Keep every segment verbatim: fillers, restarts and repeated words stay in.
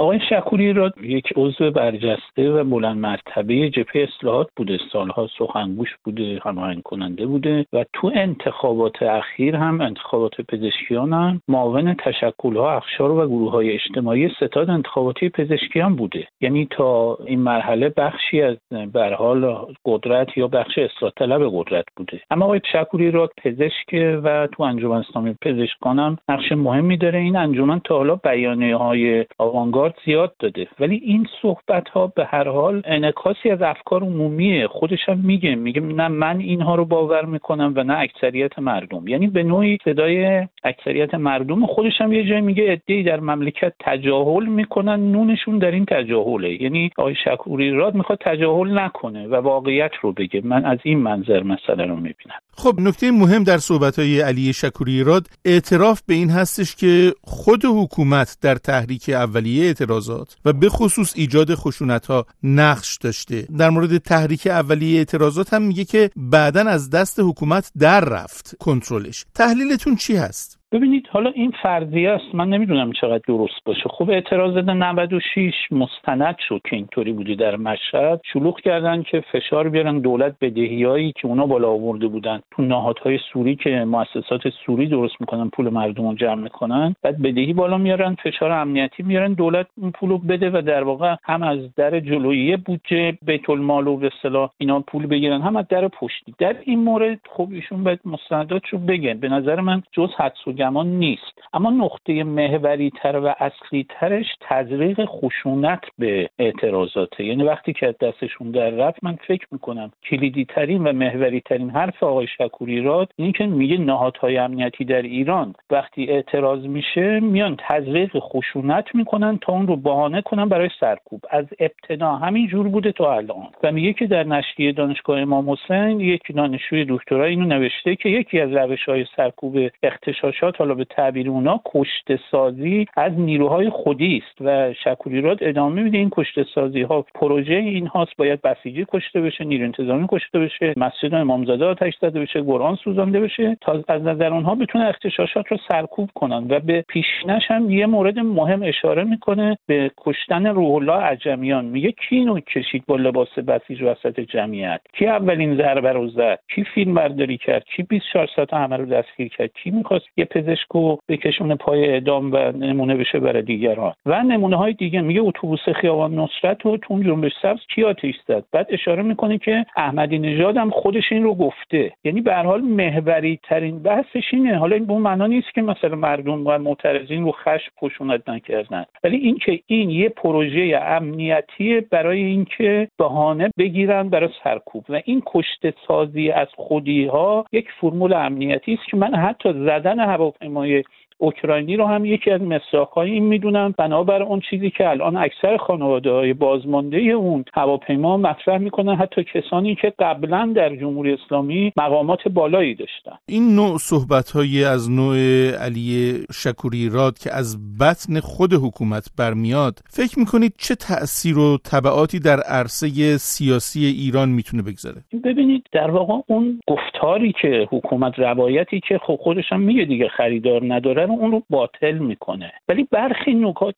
آقای شکوری راد یک عضو برجسته و بلند مرتبه جبهه اصلاحات بوده، سالها سخنگوش بوده، هماهنگ کننده بوده و تو انتخابات اخیر هم انتخابات پزشکیان هم معاون تشکل‌ها، اقشار و گروه‌های اجتماعی ستاد انتخاباتی پزشکیان بوده. یعنی تا این مرحله بخشی از به هر حال قدرت یا بخش اصلاح طلب قدرت بوده. اما آقای شکوری راد پزشک و تو انجمن اسلامی پزشکان هم نقش مهمی داره. این انجمن تا حالا بیانیه‌های آوانگارد زیاد داده، ولی این صحبت‌ها به هر حال انعکاسی از افکار عمومیه. خودش هم میگه میگه نه من اینها رو باور میکنم و نه اکثریت مردم. یعنی به نوعی صدای اکثریت مردم. خودش هم یه جایی میگه عده‌ای در مملکت تجاهل میکنن، نونشون در این تجاهله. یعنی آقای شکوری راد میخواد تجاهل نکنه و واقعیت رو بگه. من از این منظر مسئله رو میبینم. خب نکته مهم در صحبت‌های علی شکوری راد اعتراف به این هستش که خود حکومت در تحریک اولیه اعتراضات و به خصوص ایجاد خشونت‌ها نقش داشته. در مورد تحریک اولیه اعتراضات هم میگه که بعداً از دست حکومت در رفت کنترلش. تحلیلتون چی هست؟ ببینید حالا این فرضیه است، من نمیدونم چقدر درست باشه. خب اعتراضات نود و شش مستند شد که اینطوری بودی در مشهد، شلوغ کردن که فشار بیارن دولت بدهیایی که اونا بالا آورده بودن تو نهادهای سوری که مؤسسات سوری درست میکنن پول مردم رو جمع میکنن، بعد بدهی بالا میارن، فشار امنیتی میارن دولت اون پولو بده و در واقع هم از در جلویی بودجه بیت المال و به اصطلاح اینا پول بگیرن، هم از در پشتی. در این مورد خب ایشون باید مستنداتشو بگن. به نظر من جز حدس و گمان نیست. اما نقطه محوری تر و اصلی ترش تزریق خشونت به اعتراضاته. یعنی وقتی که دستشون در رفت، من فکر میکنم کلیدی ترین و محوری ترین حرف آقای شکوری راد اینه که میگه نهادهای امنیتی در ایران وقتی اعتراض میشه میان تزریق خشونت میکنن تا اون رو بهانه کنن برای سرکوب. از ابتدا همین جور بوده تا الان. و میگه که در نشریه دانشگاه امام حسین یک دانشجوی دکترا اینو نوشته که یکی از روش‌های سرکوب اغتشاشات حالا به تعبیر اونا کشته سازی از نیروهای خودی است و شکوری راد ادامه میده این کشته سازی ها پروژه این هاست، باید بسیجی کشته بشه، نیروی انتظامی کشته بشه، مسجد امامزاده آتش زده بشه، قرآن سوزانده بشه تا از نظر اونها بتونه اغتشاشات رو سرکوب کنن. و به پیشینش هم یه مورد مهم اشاره میکنه به کشتن روح الله عجمیان. میگه کی اینو کشید با لباس بسیج وسط جمعیت، کی اولین ضربه رو زد، کی فیلم برداری کرد، کی بیست و چهار ساعت همه رو دستگیر کرد، کی میخواست یه پزشکو بکشونه پای اعدام و نمونه بشه برای دیگران. و نمونه های دیگه میگه اتوبوس خیابان نصرت و تو جنبش سبز کی آتش زد. بعد اشاره میکنه که احمدی نژاد هم خودش این رو گفته. یعنی به هر حال محوری ترین بحثش اینه. حالا این به اون معنا نیست که مثلا مردم و معترضین رو خشم خشونت نکردن، ولی این که این یه پروژه امنیتی برای اینکه بهانه بگیرن برای سرکوب و این کشته سازی از خودی ها یک فرمول امنیتی است که من حتی زدن هواپیمای اوکراینی رو هم یکی از مصداق‌های این میدونم، بنابر اون چیزی که الان اکثر خانواده‌های بازمانده اون هواپیما مطرح میکنن، حتی کسانی که قبلا در جمهوری اسلامی مقامات بالایی داشتن. این نوع صحبت‌های از نوع علی شکوری راد که از بطن خود حکومت برمیاد، فکر میکنید چه تأثیر و تبعاتی در عرصه سیاسی ایران میتونه بگذاره؟ ببینید در واقع اون گفتاری که حکومت، روایتی که خب خودش هم میگه دیگه خریدار نداره، اون رو باطل میکنه. ولی برخی نکات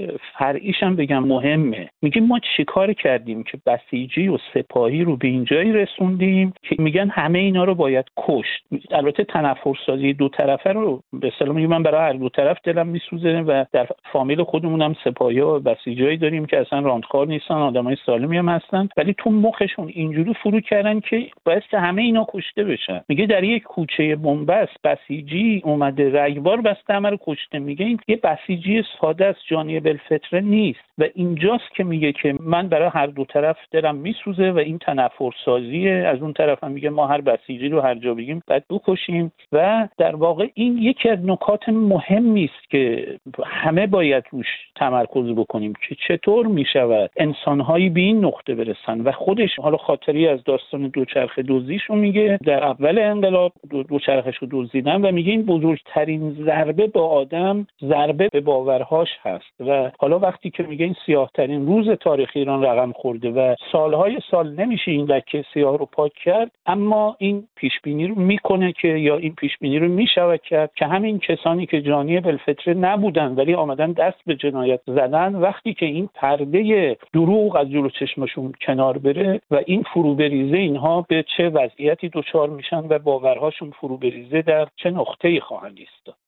فرعیش هم بگم مهمه. میگه ما چیکار کردیم که بسیجی و سپاهی رو به اینجایی رسوندیم که میگن همه اینا رو باید کشت. البته تنفرسازی دو طرفه رو به اصطلاح میگم من برای هر دو طرف دلم میسوزه و در فامیل خودمون هم سپاهی و بسیجایی داریم که اصلا راندخوار نیستن، آدمای سالمی هم هستن، ولی تو مخشون اینجوری فرو کردن که باعث همه اینا کشته بشن. میگه در یک کوچه بنبست بسیجی اومده رگبار بسته همه رو کشته. میگه این یه بسیجی ساده است، جانی بالفطره نیست. و اینجاست که میگه که من برای هر دو طرف دلم میسوزه و این تنفرسازیه. از اون طرف هم میگه ما هر بسیجی رو هر جا بگیم باید بکشیم. و در واقع این یکی از نکات مهمی است که همه باید روش تمرکز بکنیم که چطور میشود انسان‌هایی به این نقطه برسن. و خودش حالا خاطری از داستان دوچرخه دزدیشو میگه، در اول انقلاب دوچرخه‌شو دزدیدن و میگه این بزرگترین ضربه به آدم ضربه به باورهاش هست. و حالا وقتی که میگه این سیاه‌ترین روز تاریخ ایران رقم خورده و سالهای سال نمیشه این لکه سیاه رو پاک کرد، اما این پیشبینی رو میکنه که یا این پیشبینی رو میشود کرد که همین کسانی که جانی بالفطره نبودن ولی آمدن دست به جنایت زدن، وقتی که این پرده دروغ از جلو چشمشون کنار بره و این فرو بریزه، اینها به چه وضعیتی دچار میشن و باورهاشون فرو بریزه در چه نقطه‌ای خواهند ایستاد.